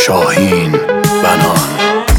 شاهین بنان.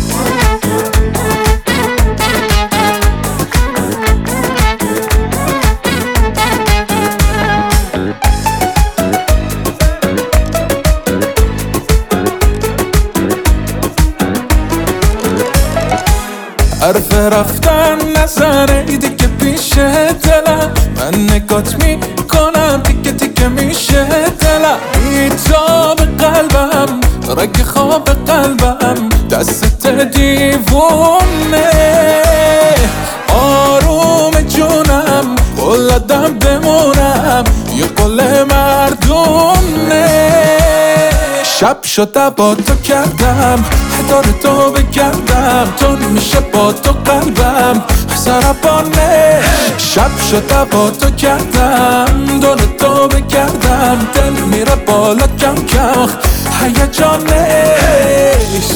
حرف رفتن نزنه دیگه پیش دلم، من نگات میکنم تیکه تیکه میشه دلم. بیتاب قلبم رگ خواب قلبم دست دیوونه، آروم جونم قلدم بمونم یه قل مردونه. شب شده با تو کردم دور تو بگردم، تو میشه با تو قلبم سرپانه. شب شده با تو کردم دور تو بگردم، دل میره بالا کم کم هیجانش.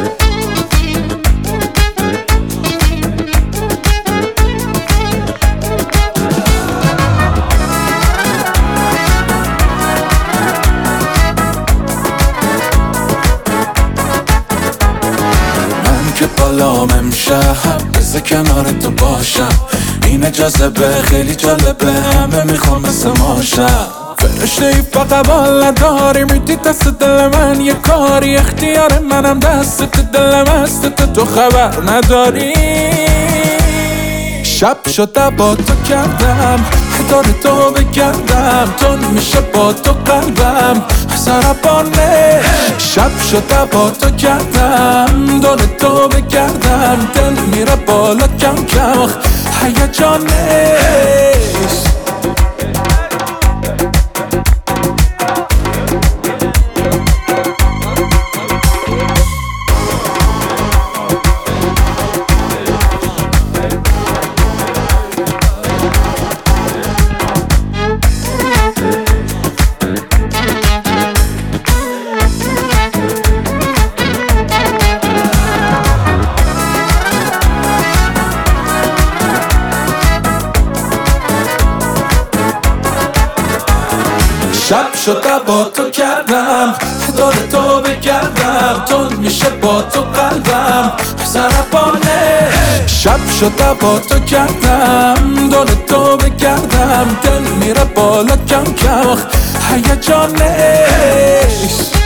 که بالام امشب بذار کنار تو باشم، این جذبه خیلی جالبه، همه میخوام مثل ماشم. فرشته ای فقط بال نداری، میدی دست دل من یه کاری، اختیار منم دست دلم هست تو خبر نداری. شب شده با تو کردم دور تو بگردم، تو میشه با تو قلبم سرپانه. شب شده با تو کردم دور تو بگردم، دل میره بالا کم کم هیجانش. شب شده با تو کردم دور تو بگردم، تو میشه با تو قلبم سرپانه. شب شده با تو کردم دور تو بگردم، دل میره بالا کم کم هیجانش.